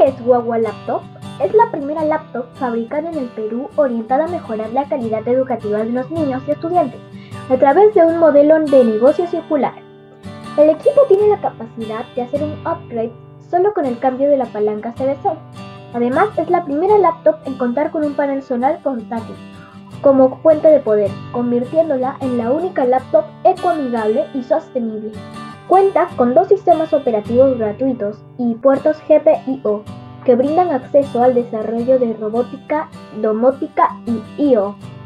es Guagua Laptop? Es la primera laptop fabricada en el Perú orientada a mejorar la calidad educativa de los niños y estudiantes a través de un modelo de negocio circular. El equipo tiene la capacidad de hacer un upgrade solo con el cambio de la palanca CBC. Además, es la primera laptop en contar con un panel solar portátil como fuente de poder, convirtiéndola en la única laptop ecoamigable y sostenible. Cuenta con 2 sistemas operativos gratuitos y puertos GPIO que brindan acceso al desarrollo de robótica, domótica y I/O.